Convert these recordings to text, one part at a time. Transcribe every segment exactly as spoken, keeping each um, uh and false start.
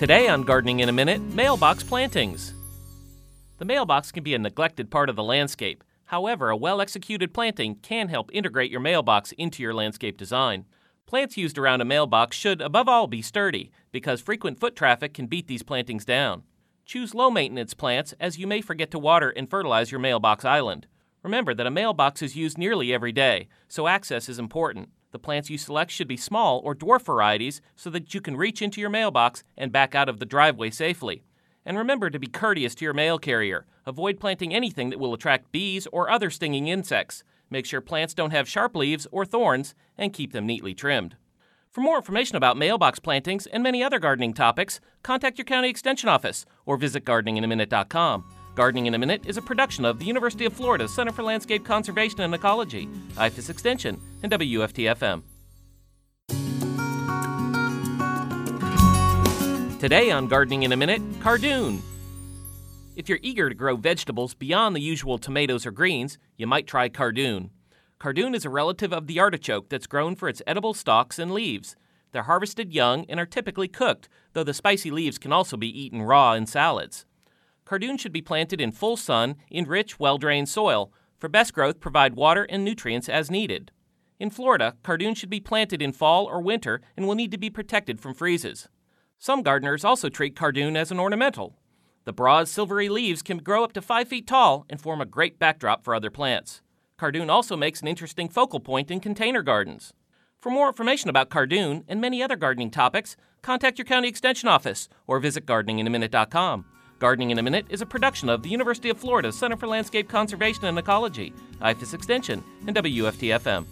Today on Gardening in a Minute, mailbox plantings. The mailbox can be a neglected part of the landscape. However, a well-executed planting can help integrate your mailbox into your landscape design. Plants used around a mailbox should, above all, be sturdy, because frequent foot traffic can beat these plantings down. Choose low-maintenance plants, as you may forget to water and fertilize your mailbox island. Remember that a mailbox is used nearly every day, so access is important. The plants you select should be small or dwarf varieties so that you can reach into your mailbox and back out of the driveway safely. And remember to be courteous to your mail carrier. Avoid planting anything that will attract bees or other stinging insects. Make sure plants don't have sharp leaves or thorns, and keep them neatly trimmed. For more information about mailbox plantings and many other gardening topics, contact your county extension office or visit gardening in a minute dot com. Gardening in a Minute is a production of the University of Florida Center for Landscape Conservation and Ecology, I F A S Extension, and W F T F M. Today on Gardening in a Minute, cardoon. If you're eager to grow vegetables beyond the usual tomatoes or greens, you might try cardoon. Cardoon is a relative of the artichoke that's grown for its edible stalks and leaves. They're harvested young and are typically cooked, though the spicy leaves can also be eaten raw in salads. Cardoon should be planted in full sun in rich, well-drained soil. For best growth, provide water and nutrients as needed. In Florida, cardoon should be planted in fall or winter and will need to be protected from freezes. Some gardeners also treat cardoon as an ornamental. The broad, silvery leaves can grow up to five feet tall and form a great backdrop for other plants. Cardoon also makes an interesting focal point in container gardens. For more information about cardoon and many other gardening topics, contact your county extension office or visit gardening in a minute dot com. Gardening in a Minute is a production of the University of Florida Center for Landscape Conservation and Ecology, I F A S Extension, and W F T F M.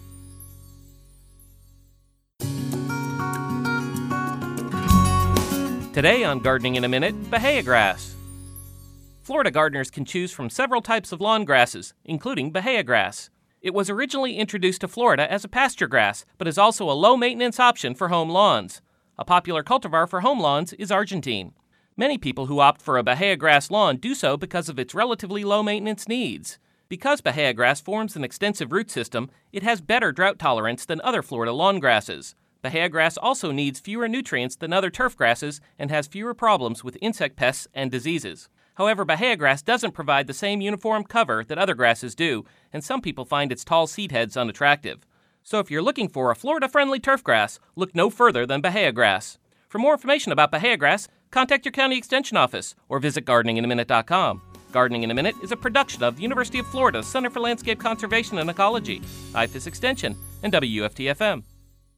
Today on Gardening in a Minute, Bahia grass. Florida gardeners can choose from several types of lawn grasses, including Bahia grass. It was originally introduced to Florida as a pasture grass, but is also a low-maintenance option for home lawns. A popular cultivar for home lawns is Argentine. Many people who opt for a Bahia grass lawn do so because of its relatively low maintenance needs. Because Bahia grass forms an extensive root system, it has better drought tolerance than other Florida lawn grasses. Bahia grass also needs fewer nutrients than other turf grasses and has fewer problems with insect pests and diseases. However, Bahia grass doesn't provide the same uniform cover that other grasses do, and some people find its tall seed heads unattractive. So if you're looking for a Florida-friendly turf grass, look no further than Bahia grass. For more information about Bahia grass, contact your county extension office or visit gardening in a minute dot com. Gardening in a Minute is a production of the University of Florida Center for Landscape Conservation and Ecology, I F A S Extension, and W F T F M.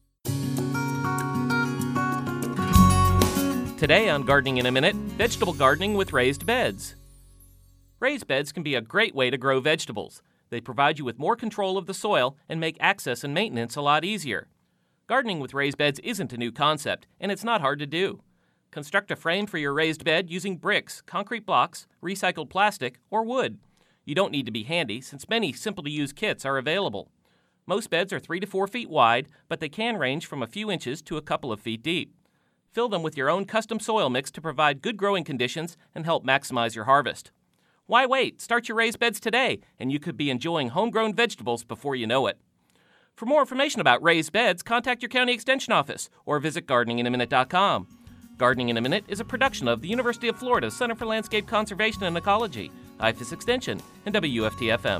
Today on Gardening in a Minute, vegetable gardening with raised beds. Raised beds can be a great way to grow vegetables. They provide you with more control of the soil and make access and maintenance a lot easier. Gardening with raised beds isn't a new concept, and it's not hard to do. Construct a frame for your raised bed using bricks, concrete blocks, recycled plastic, or wood. You don't need to be handy, since many simple-to-use kits are available. Most beds are three to four feet wide, but they can range from a few inches to a couple of feet deep. Fill them with your own custom soil mix to provide good growing conditions and help maximize your harvest. Why wait? Start your raised beds today, and you could be enjoying homegrown vegetables before you know it. For more information about raised beds, contact your county extension office or visit gardening in a minute dot com. Gardening in a Minute is a production of the University of Florida Center for Landscape Conservation and Ecology, I F A S Extension, and W F T F M.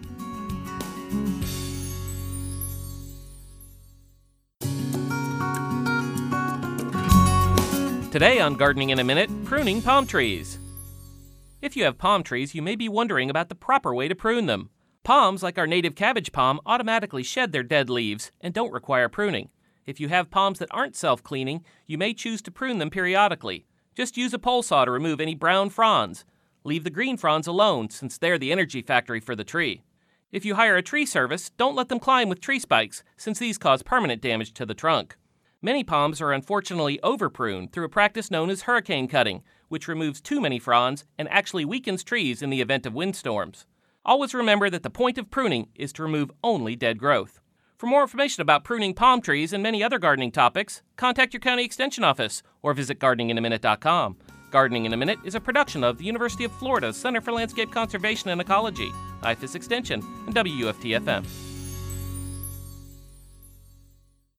Today on Gardening in a Minute, pruning palm trees. If you have palm trees, you may be wondering about the proper way to prune them. Palms, like our native cabbage palm, automatically shed their dead leaves and don't require pruning. If you have palms that aren't self-cleaning, you may choose to prune them periodically. Just use a pole saw to remove any brown fronds. Leave the green fronds alone, since they're the energy factory for the tree. If you hire a tree service, don't let them climb with tree spikes, since these cause permanent damage to the trunk. Many palms are unfortunately over-pruned through a practice known as hurricane cutting, which removes too many fronds and actually weakens trees in the event of windstorms. Always remember that the point of pruning is to remove only dead growth. For more information about pruning palm trees and many other gardening topics, contact your county extension office or visit gardening in a minute dot com. Gardening in a Minute is a production of the University of Florida Center for Landscape Conservation and Ecology, I F A S Extension, and W F T F M.